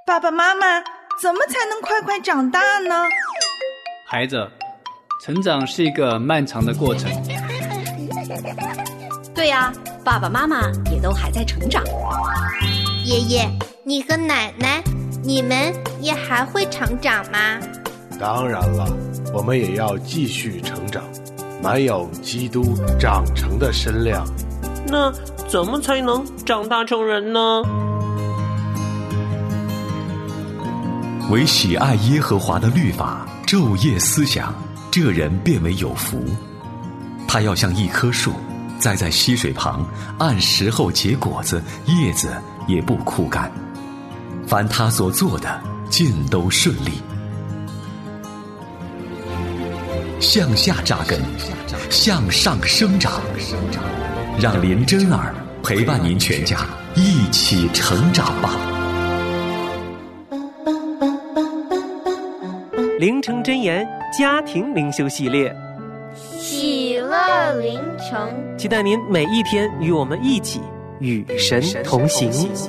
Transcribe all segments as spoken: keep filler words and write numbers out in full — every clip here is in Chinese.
爸爸妈妈，怎么才能快快长大呢？ 孩子，成长是一个漫长的过程。 对呀，爸爸妈妈也都还在成长。 爷爷，你和奶奶，你们也还会成长吗？ 当然了，我们也要继续成长，满有基督长成的身量。 那怎么才能长大成人呢？ 唯喜爱耶和华的律法，昼夜思想，这人便为有福。他要像一棵树，栽在溪水旁，按时候结果子，叶子也不枯干。凡他所做的，尽都顺利。向下扎根，向上生长，让林真儿陪伴您全家一起成长吧。 灵城真言家庭灵修系列， 喜乐灵城， 期待您每一天与我们一起与神同行。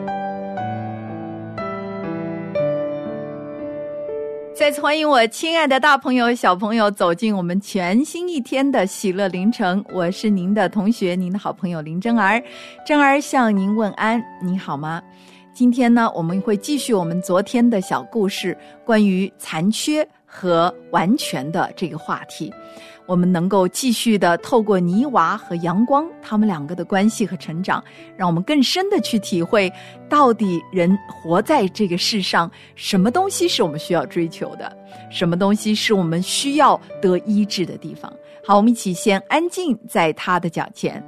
再次欢迎我亲爱的大朋友小朋友走进我们全新一天的喜乐灵城，我是您的同学，您的好朋友林真儿。真儿向您问安，你好吗？今天呢，我们会继续我们昨天的小故事，关于残缺和完全的这个话题。我们能够继续的透过泥娃和阳光他们两个的关系和成长，让我们更深的去体会到底人活在这个世上，什么东西是我们需要追求的，什么东西是我们需要得医治的地方。好，我们一起先安静在他的脚前。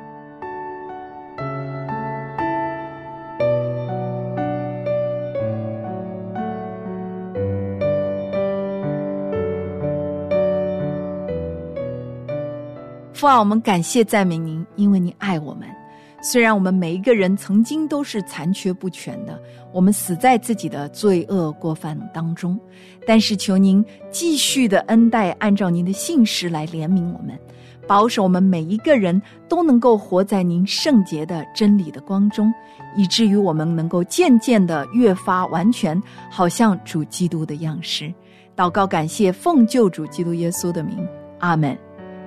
父啊，我们感谢赞美您，因为你爱我们。虽然我们每一个人曾经都是残缺不全的，我们死在自己的罪恶过犯当中，但是求您继续的恩待，按照您的信实来怜悯我们，保守我们每一个人都能够活在您圣洁的真理的光中，以至于我们能够渐渐的越发完全，好像主基督的样式。祷告感谢，奉救主基督耶稣的名，阿们。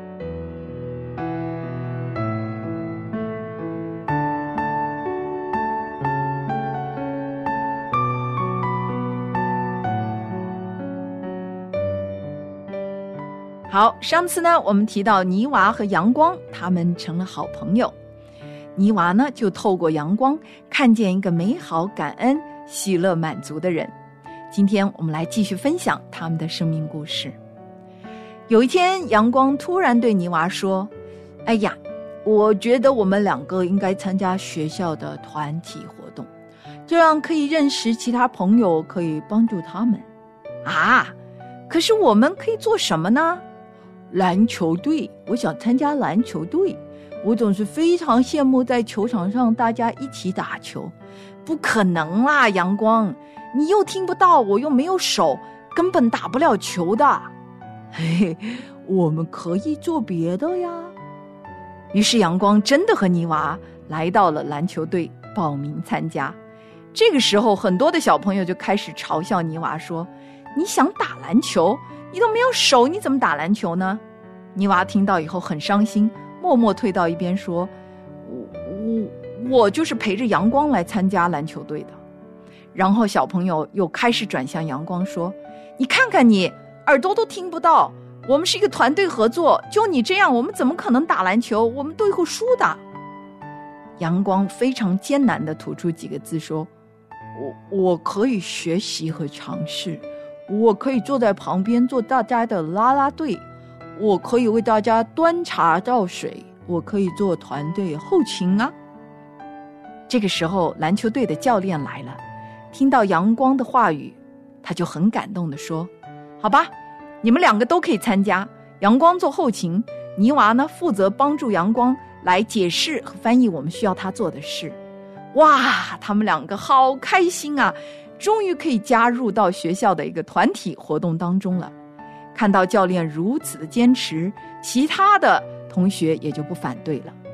好，上次呢，我们提到泥娃和阳光，他们成了好朋友。泥娃呢，就透过阳光看见一个美好、感恩、喜乐、满足的人。今天我们来继续分享他们的生命故事。有一天，阳光突然对泥娃说：“哎呀，我觉得我们两个应该参加学校的团体活动，这样可以认识其他朋友，可以帮助他们。啊，可是我们可以做什么呢？篮球队，我想参加篮球队。我总是非常羡慕在球场上大家一起打球。不可能啦，阳光，你又听不到，我又没有手，根本打不了球的。嘿嘿，我们可以做别的呀。”于是阳光真的和泥娃来到了篮球队报名参加。这个时候，很多的小朋友就开始嘲笑泥娃说：“你想打篮球？你都没有手，你怎么打篮球呢？”泥娃听到以后很伤心，默默退到一边说：“我我我就是陪着阳光来参加篮球队的。”然后小朋友又开始转向阳光说：“你看看你，耳朵都听不到，我们是一个团队合作，就你这样，我们怎么可能打篮球？我们队会输的。”阳光非常艰难地吐出几个字说：“我我可以学习和尝试。我可以坐在旁边做大家的啦啦队，我可以为大家端茶倒水，我可以做团队后勤啊。”这个时候，篮球队的教练来了，听到阳光的话语，他就很感动地说：“好吧，你们两个都可以参加，阳光做后勤，泥娃呢负责帮助阳光来解释和翻译我们需要他做的事。”哇，他们两个好开心啊，终于可以加入到学校的一个团体活动当中了。看到教练如此的坚持，其他的同学也就不反对了。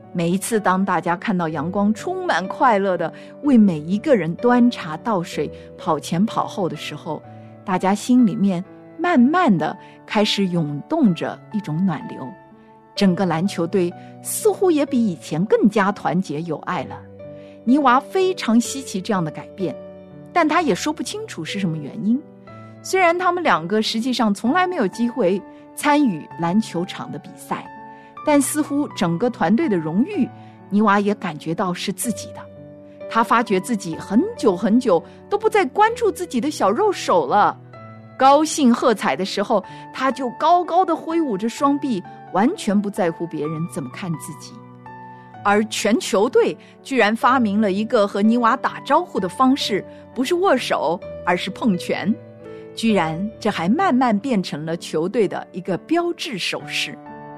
每一次当大家看到阳光充满快乐的为每一个人端茶倒水跑前跑后的时候，大家心里面慢慢的开始涌动着一种暖流，整个篮球队似乎也比以前更加团结友爱了。泥娃非常稀奇这样的改变，但他也说不清楚是什么原因。虽然他们两个实际上从来没有机会参与篮球场的比赛，但似乎整个团队的荣誉，泥娃也感觉到是自己的。他发觉自己很久很久都不再关注自己的小肉手了。高兴喝彩的时候，他就高高的挥舞着双臂，完全不在乎别人怎么看自己。而全球队居然发明了一个和泥娃打招呼的方式，不是握手，而是碰拳。居然这还慢慢变成了球队的一个标志手势。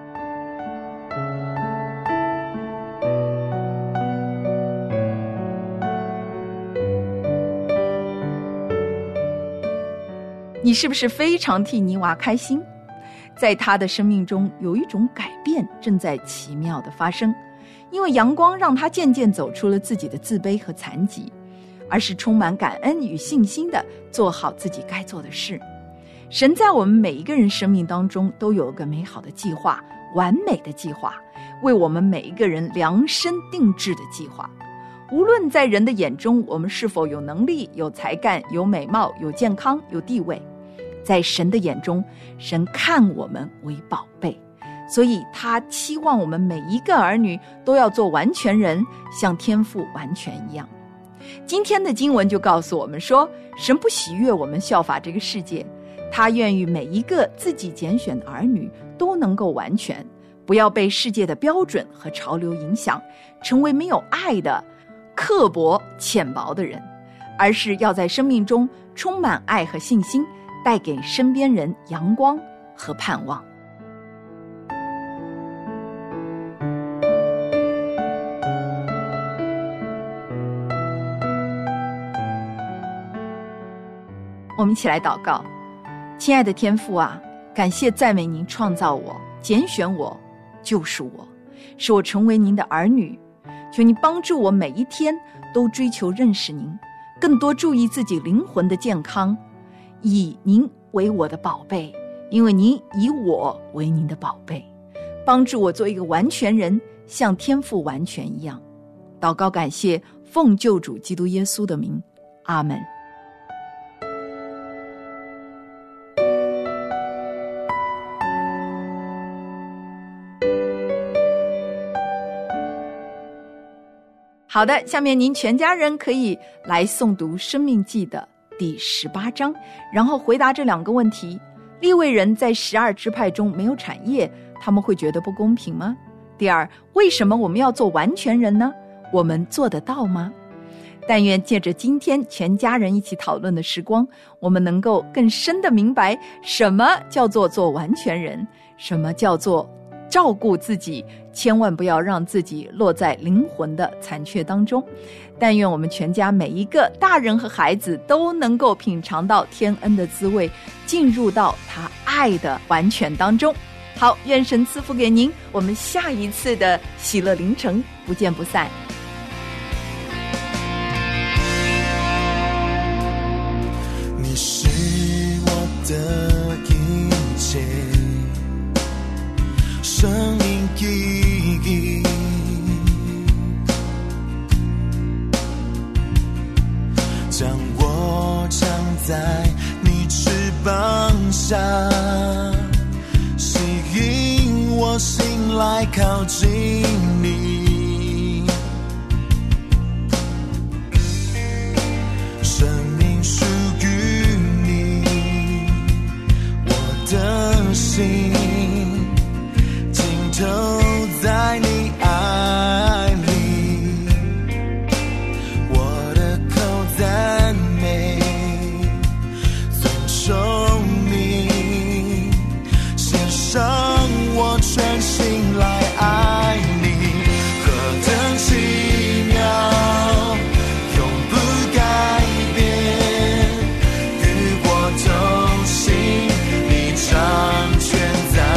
你是不是非常替泥娃开心？在他的生命中有一种改变正在奇妙的发生，因为阳光让他渐渐走出了自己的自卑和残疾，而是充满感恩与信心的做好自己该做的事。神在我们每一个人生命当中都有一个美好的计划，完美的计划，为我们每一个人量身定制的计划。无论在人的眼中我们是否有能力、有才干、有美貌、有健康、有地位，在神的眼中，神看我们为宝贝，所以他期望我们每一个儿女都要做完全人，像天父完全一样。今天的经文就告诉我们说，神不喜悦我们效法这个世界，他愿意每一个自己拣选的儿女都能够完全，不要被世界的标准和潮流影响，成为没有爱的刻薄浅薄的人，而是要在生命中充满爱和信心，带给身边人阳光和盼望。我们一起来祷告。亲爱的天父啊，感谢赞美您创造我，拣选我，救赎我，使我成为您的儿女。求你帮助我每一天都追求认识您，更多注意自己灵魂的健康，以您为我的宝贝，因为您以我为您的宝贝。帮助我做一个完全人，像天父完全一样。祷告感谢，奉救主基督耶稣的名，阿们。好的，下面您全家人可以来诵读《生命记》的第十八章，然后回答这两个问题。利未人在十二支派中没有产业，他们会觉得不公平吗？第二，为什么我们要做完全人呢？我们做得到吗？但愿借着今天全家人一起讨论的时光，我们能够更深地明白什么叫做做完全人，什么叫做照顾自己，千万不要让自己落在灵魂的残缺当中。但愿我们全家每一个大人和孩子都能够品尝到天恩的滋味，进入到他爱的完全当中。好，愿神赐福给您，我们下一次的喜乐凌晨不见不散。 你是我的一切，生命意义，将我藏在你翅膀下，吸引我心来靠近你，生命属于你，我的心都在你爱里，我的口赞美尊崇你，献上我全心来爱你，何等奇妙，永不改变，与我同行，你掌权在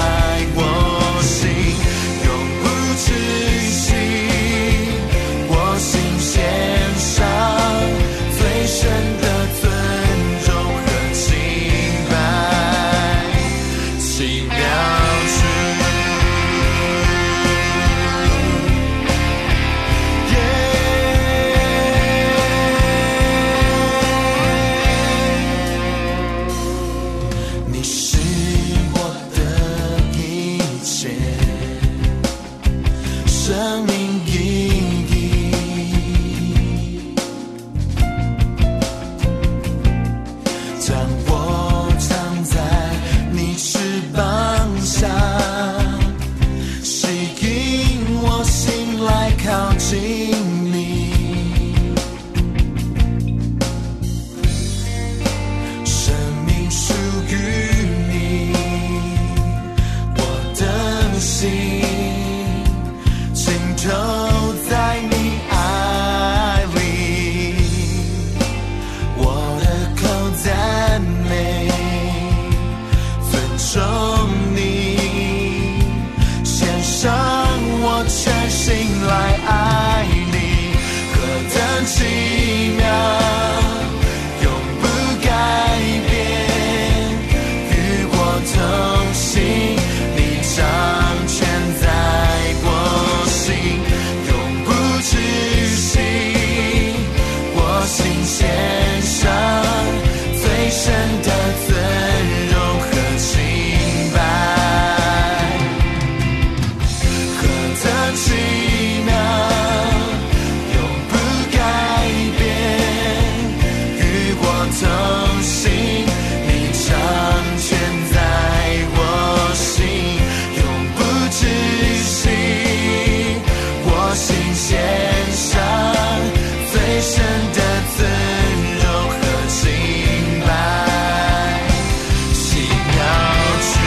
献上最深的尊荣和敬拜。何等奇妙，永不改变，与我同行，你掌权在我心，永不止息。我心献上最深的尊荣和敬拜，奇妙主，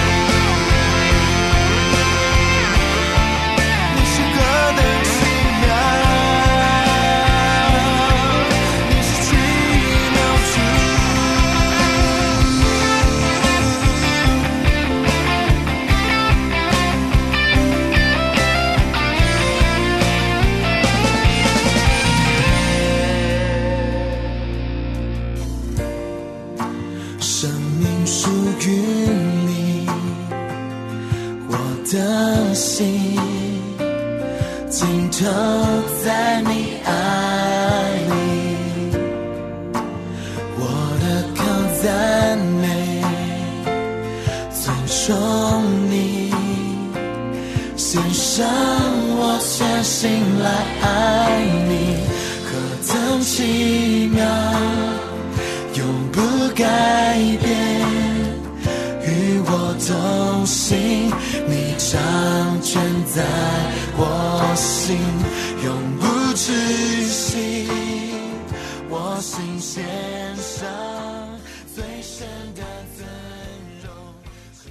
你是何等奇妙，你是奇妙主。生命属于你，我的心尽头在你爱里，我的靠赞美尊重你，献上我全心来爱你，何等奇妙，永不改变，与我同行，你掌权在我心，永不止息。我心献上最深的尊荣和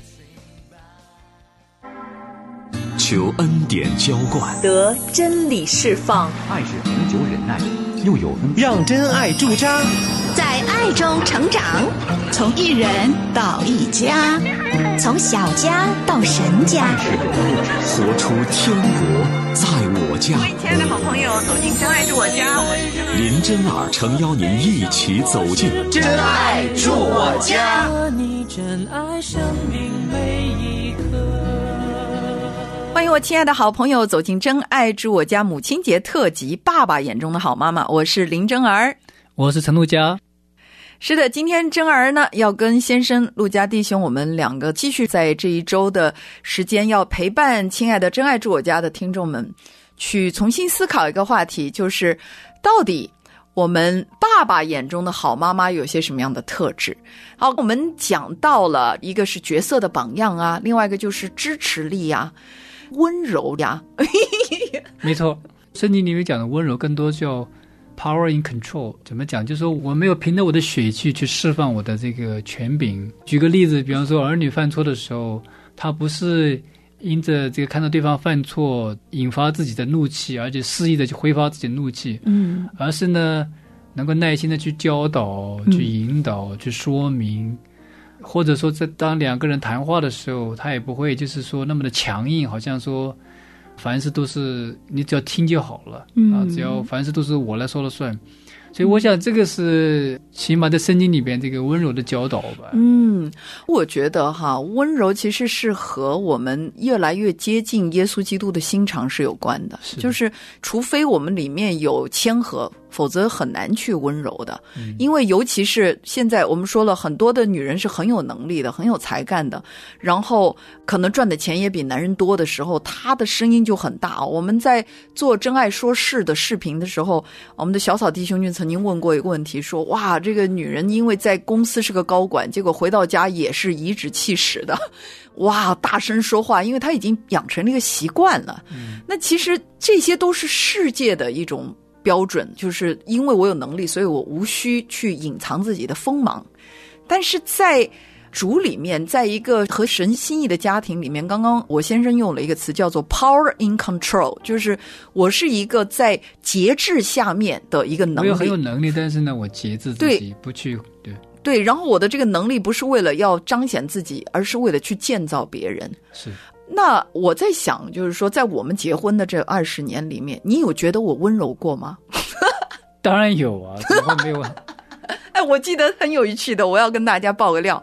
敬拜。 求恩典浇灌， 得真理释放， 爱是恒久忍耐，又有恩。 让真爱驻扎， 在爱中成长， 从一人到一家， 从小家到神家， 活出天国在我家。 亲爱的好朋友，走进真爱住我家，我是林真儿诚邀您一起走进真爱住我家。 你真爱生命每一刻。 欢迎我亲爱的好朋友走进真爱住我家母亲节特辑爸爸眼中的好妈妈，我是林真儿， 我是陈陆佳。 是的，今天真儿呢要跟先生陆家弟兄我们两个继续在这一周的时间要陪伴亲爱的真爱住我家的听众们去重新思考一个话题，就是到底我们爸爸眼中的好妈妈有些什么样的特质。好，我们讲到了一个是角色的榜样啊，另外一个就是支持力啊，温柔呀。 没错，圣经里面讲的温柔更多叫Power in control， 怎么讲？就是说我没有凭着我的血气去释放我的这个权柄。举个例子，比方说儿女犯错的时候，他不是因着这个看到对方犯错引发自己的怒气，而且肆意的去挥发自己的怒气，嗯，而是呢能够耐心的去教导、去引导、嗯、去说明，或者说在当两个人谈话的时候，他也不会就是说那么的强硬，好像说凡事都是你只要听就好了，嗯啊，只要凡事都是我来说了算。所以我想这个是起码在圣经里边这个温柔的教导吧。 嗯，我觉得哈，温柔其实是和我们越来越接近耶稣基督的心肠是有关的，是的，就是除非我们里面有谦和，否则很难去温柔的。嗯，因为尤其是现在我们说了很多的女人是很有能力的，很有才干的，然后可能赚的钱也比男人多的时候，她的声音就很大。我们在做真爱说事的视频的时候，我们的小草弟兄就曾经问过一个问题，说哇，这个女人因为在公司是个高管，结果回到家也是颐指气使的，哇，大声说话，因为她已经养成了一个习惯了。嗯，那其实这些都是世界的一种标准，就是因为我有能力，所以我无需去隐藏自己的锋芒。但是在主里面，在一个合神心意的家庭里面，刚刚我先生用了一个词叫做 power in control， 就是我是一个在节制下面的一个能力， 我有很有能力，但是呢我节制自己，不去对对，然后我的这个能力不是为了要彰显自己，而是为了去建造别人。 是。 那我在想，就是说在我们结婚的这二十年里面，你有觉得我温柔过吗？ 当然有啊，怎么会没有？ 哎，我记得很有趣的，我要跟大家爆个料。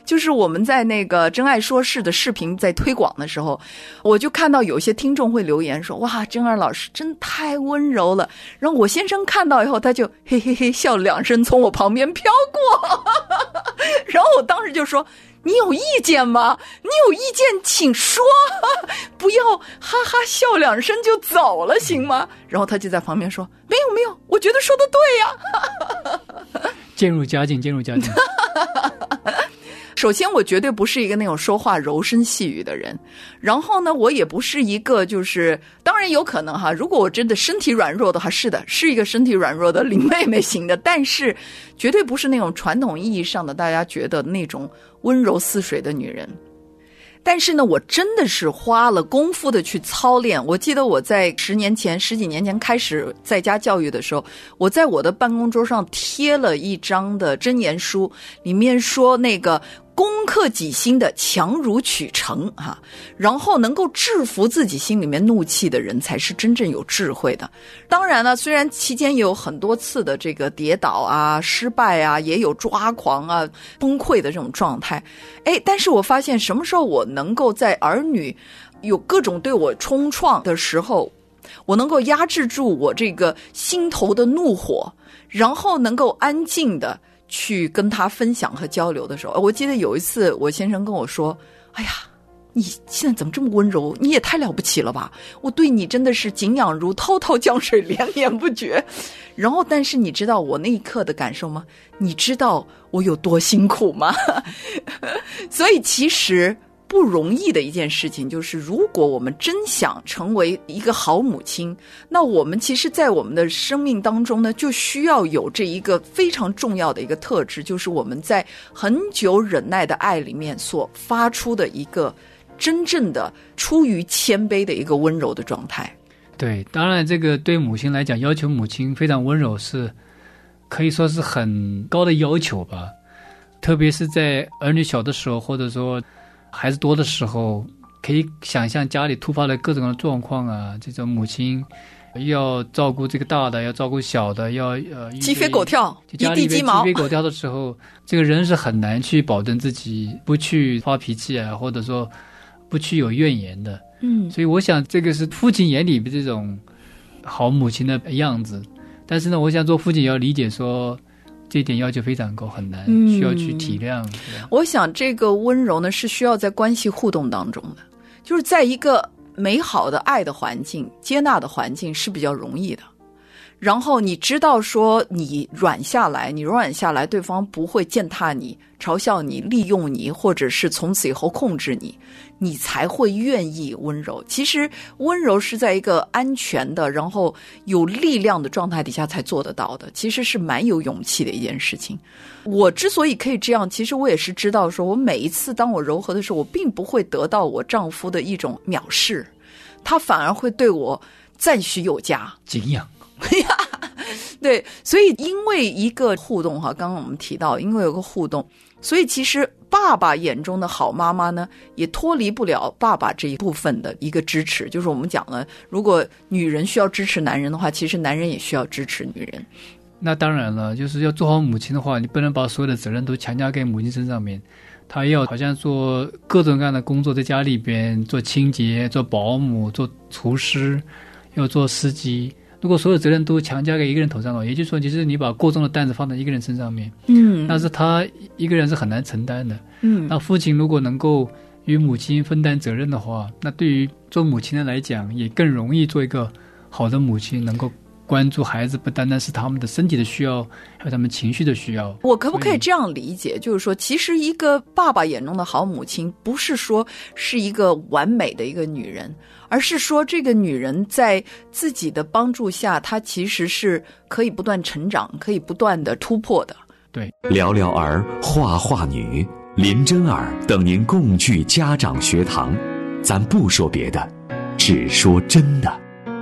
就是我们在那个真爱说事的视频在推广的时候，我就看到有些听众会留言说，哇，真爱老师真太温柔了。然后我先生看到以后，他就嘿嘿嘿笑两声从我旁边飘过然后我当时就说，你有意见吗？你有意见请说，不要哈哈笑两声就走了行吗？然后他就在旁边说，没有没有，我觉得说的对呀渐入佳境，渐入佳境首先我绝对不是一个那种说话柔声细语的人，然后呢我也不是一个就是当然有可能哈，如果我真的身体软弱的话，是的是一个身体软弱的林妹妹型的，但是绝对不是那种传统意义上的大家觉得那种温柔似水的女人。但是呢我真的是花了功夫的去操练。我记得我在十年前十几年前开始在家教育的时候，我在我的办公桌上贴了一张的箴言书，里面说那个攻克己心的强如取成啊，然后能够制服自己心里面怒气的人才是真正有智慧的。当然了，虽然期间也有很多次的这个跌倒啊、失败啊，也有抓狂啊、崩溃的这种状态，哎，但是我发现什么时候我能够在儿女有各种对我冲撞的时候，我能够压制住我这个心头的怒火，然后能够安静的去跟他分享和交流的时候，我记得有一次我先生跟我说，哎呀，你现在怎么这么温柔，你也太了不起了吧，我对你真的是敬仰如滔滔江水连绵不绝。然后但是你知道我那一刻的感受吗？你知道我有多辛苦吗？所以其实不容易的一件事情就是，如果我们真想成为一个好母亲，那我们其实在我们的生命当中呢，就需要有这一个非常重要的一个特质，就是我们在很久忍耐的爱里面所发出的一个真正的出于谦卑的一个温柔的状态。 对，当然这个对母亲来讲，要求母亲非常温柔是可以说是很高的要求吧，特别是在儿女小的时候，或者说孩子多的时候，可以想象家里突发的各种的状况啊，这种母亲要照顾这个大的，要照顾小的，要呃鸡飞狗跳，一地鸡毛。 鸡飞狗跳的时候，这个人是很难去保证自己不去发脾气啊，或者说不去有怨言的。嗯，所以我想这个是父亲眼里的这种好母亲的样子。但是呢，我想做父亲也要理解说，这一点要求非常高，很难，需要去体谅。 嗯、我想这个温柔呢，是需要在关系互动当中的，就是在一个美好的爱的环境、接纳的环境是比较容易的。然后你知道说你软下来，你软下来，对方不会践踏你、嘲笑你、利用你，或者是从此以后控制你，你才会愿意温柔。其实温柔是在一个安全的，然后有力量的状态底下才做得到的，其实是蛮有勇气的一件事情。我之所以可以这样，其实我也是知道说，我每一次当我柔和的时候，我并不会得到我丈夫的一种藐视，他反而会对我赞许有加、 敬仰。 对，所以因为一个互动哈，刚刚我们提到，因为有个互动，所以其实爸爸眼中的好妈妈呢，也脱离不了爸爸这一部分的一个支持。就是我们讲了，如果女人需要支持男人的话，其实男人也需要支持女人。 那当然了，就是要做好母亲的话，你不能把所有的责任都强加给母亲身上面，她要好像做各种各样的工作，在家里边做清洁、做保姆、做厨师，要做司机。如果所有责任都强加给一个人头上了，也就是说，其实你把过重的担子放在一个人身上面，嗯，但是他一个人是很难承担的，嗯。那父亲如果能够与母亲分担责任的话，那对于做母亲的来讲，也更容易做一个好的母亲，能够关注孩子，不单单是他们的身体的需要，还有他们情绪的需要。 我可不可以这样理解，就是说，其实一个爸爸眼中的好母亲，不是说是一个完美的一个女人，而是说这个女人在自己的帮助下，她其实是可以不断成长，可以不断的突破的。 对， 聊聊儿，话话女，林真儿等您共聚家长学堂，咱不说别的，只说真的。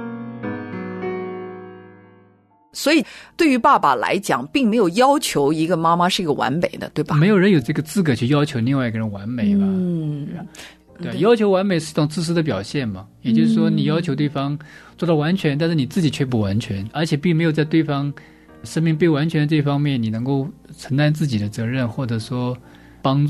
所以对于爸爸来讲，并没有要求一个妈妈是一个完美的，对吧？ 没有人有这个资格去要求另外一个人完美吧。嗯，对，要求完美是一种自私的表现嘛。也就是说，你要求对方做到完全，但是你自己却不完全，而且并没有在对方生命被完全的这方面，你能够承担自己的责任，或者说帮助，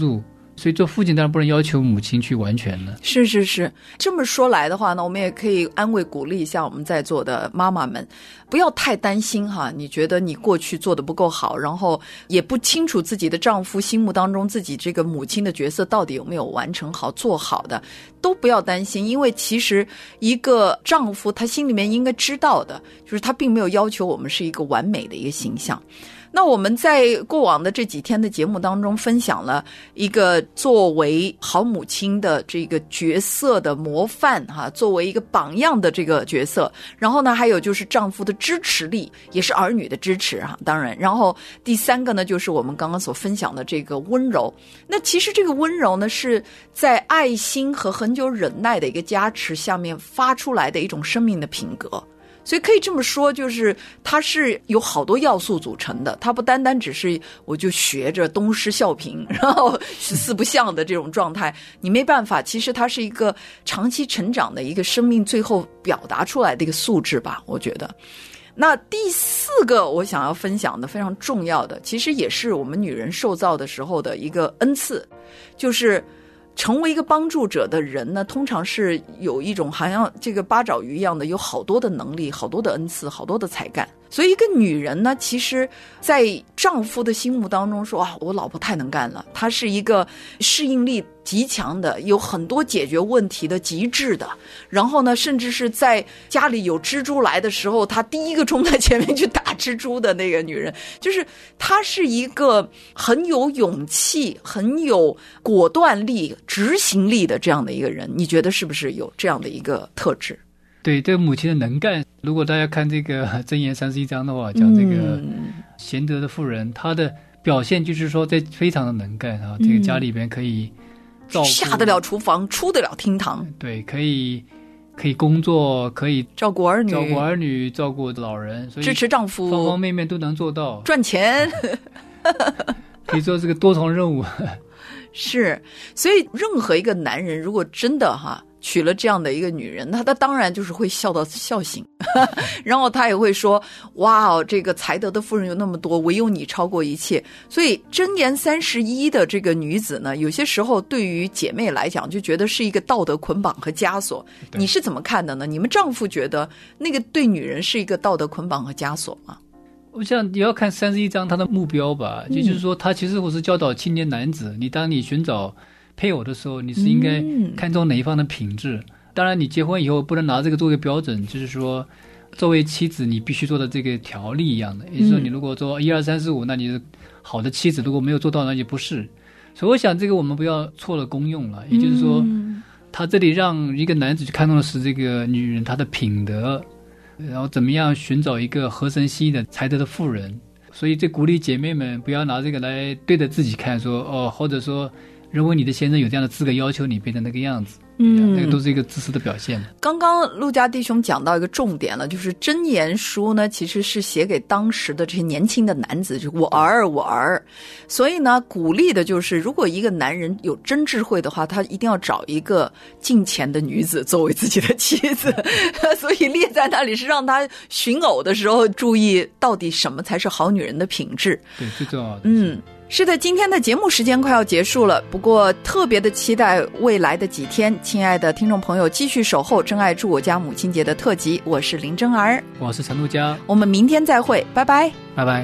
所以做父亲当然不能要求母亲去完全了。 是是是，这么说来的话呢，我们也可以安慰鼓励一下我们在座的妈妈们，不要太担心哈。你觉得你过去做的不够好，然后也不清楚自己的丈夫心目当中自己这个母亲的角色到底有没有完成好做好的，都不要担心。因为其实一个丈夫他心里面应该知道的，就是他并没有要求我们是一个完美的一个形象。那我们在过往的这几天的节目当中分享了一个作为好母亲的这个角色的模范哈，作为一个榜样的这个角色，然后呢还有就是丈夫的支持力，也是儿女的支持哈，当然，然后第三个呢就是我们刚刚所分享的这个温柔。那其实这个温柔呢是在爱心和很久忍耐的一个加持下面发出来的一种生命的品格。所以可以这么说，就是它是有好多要素组成的，它不单单只是我就学着东施效颦，然后四不像的这种状态，你没办法。其实它是一个长期成长的一个生命最后表达出来的一个素质吧，我觉得。那第四个我想要分享的非常重要的，其实也是我们女人受造的时候的一个恩赐，就是成为一个帮助者的人呢，通常是有一种好像这个八爪鱼一样的，有好多的能力，好多的恩赐，好多的才干。所以一个女人呢，其实在丈夫的心目当中说啊，我老婆太能干了，她是一个适应力极强的，有很多解决问题的极致的，然后呢甚至是在家里有蜘蛛来的时候，她第一个冲在前面去打蜘蛛的那个女人，就是她是一个很有勇气，很有果断力，执行力的这样的一个人。你觉得是不是有这样的一个特质？ 对，这个母亲的能干，如果大家看这个箴言三十一章的话，讲这个贤德的妇人，她的表现就是说在非常的能干啊，这个家里边可以照顾， 下得了厨房，出得了厅堂， 对，可以可以工作，可以照顾儿女， 照顾儿女，照顾老人，所以支持丈夫， 方方面面都能做到， 赚钱， 可以做这个多重任务。 是，所以任何一个男人如果真的哈娶了这样的一个女人，那他当然就是会笑到笑醒，然后他也会说，哇哦，这个才德的妇人有那么多，唯有你超过一切。所以箴言三十一的这个女子呢，有些时候对于姐妹来讲就觉得是一个道德捆绑和枷锁。你是怎么看的呢？你们丈夫觉得那个对女人是一个道德捆绑和枷锁吗？ 我想也要看三十一章他的目标吧，也就是说他其实我是教导青年男子，你当你寻找配偶的时候，你是应该看重哪一方的品质、嗯、当然你结婚以后不能拿这个作为标准，就是说作为妻子你必须做的这个条例一样的，也就是说你如果做一二三四五，那你是好的妻子，如果没有做到那就不是。所以我想这个我们不要错了功用了，也就是说他这里让一个男子去看重的是这个女人她的品德，然后怎么样寻找一个合神心意的才德的妇人。所以这鼓励姐妹们不要拿这个来对着自己看，说哦，或者说认为你的先生有这样的资格要求你变成那个样子，嗯，那个都是一个自私的表现。 刚刚陆家弟兄讲到一个重点了，就是箴言书呢其实是写给当时的这些年轻的男子，就是我儿我儿。所以呢鼓励的就是如果一个男人有真智慧的话，他一定要找一个敬虔的女子作为自己的妻子所以列在那里是让他寻偶的时候注意到底什么才是好女人的品质。 对，最重要的嗯是的，今天的节目时间快要结束了，不过特别的期待未来的几天，亲爱的听众朋友继续守候真爱住我家母亲节的特辑。我是林真儿， 我是陈陆佳， 我们明天再会，拜拜， 拜拜。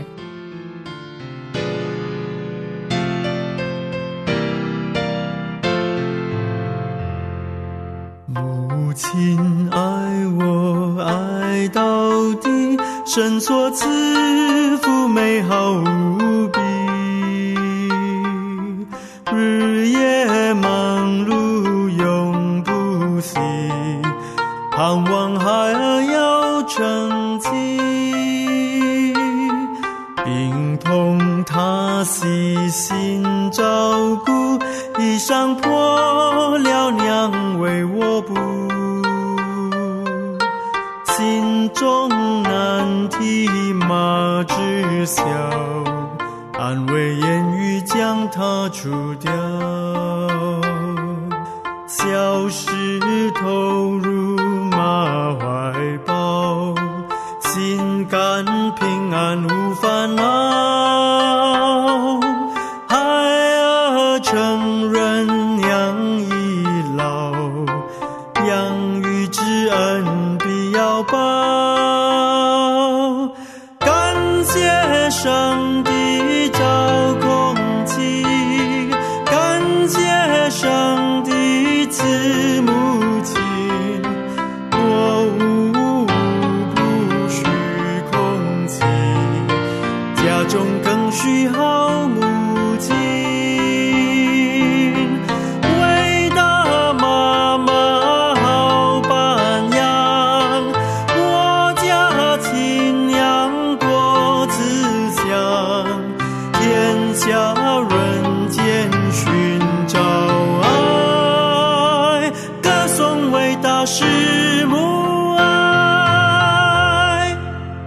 母亲爱我爱到底，神所赐福美好无比，日夜忙碌永不息，盼望孩儿要成绩，病痛他细心照顾，衣裳破了娘为我补，心中难提马知晓，安慰言语将它除掉，小石头入马怀抱，心甘平安无烦恼，孩儿成人好母亲，伟大妈妈好榜样，我家亲娘多慈祥，天下人间寻找爱，歌颂伟大师母爱。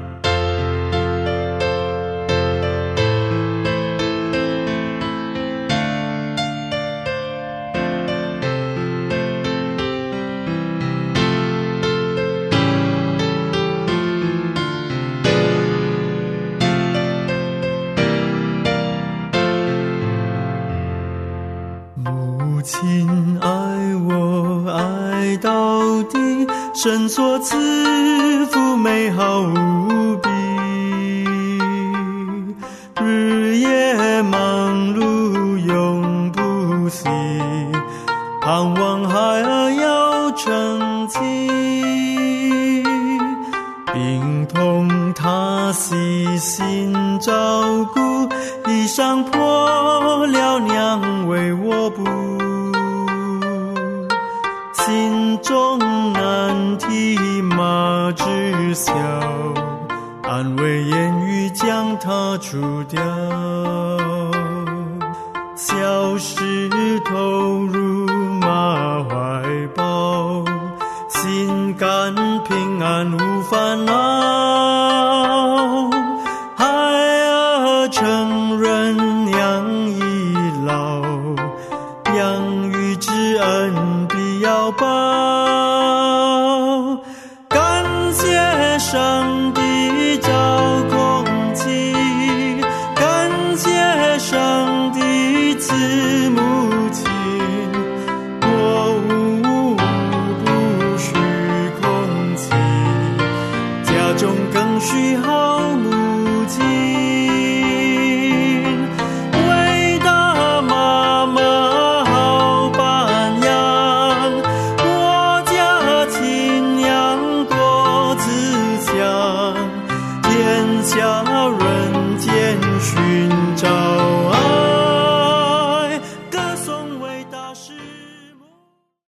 母亲爱我爱到底，神所赐福美好无比，日夜忙碌永不息，盼望孩儿要成绩，病痛他细心照顾，衣裳破了娘为我补，心中难提马知晓，安慰言语将它除掉，小石头入马怀抱，心甘平安无烦恼，孩儿成人娘已老，养育之恩必要报，感谢上帝照空气，感谢上帝赐母亲，我无不需空气，家中更需好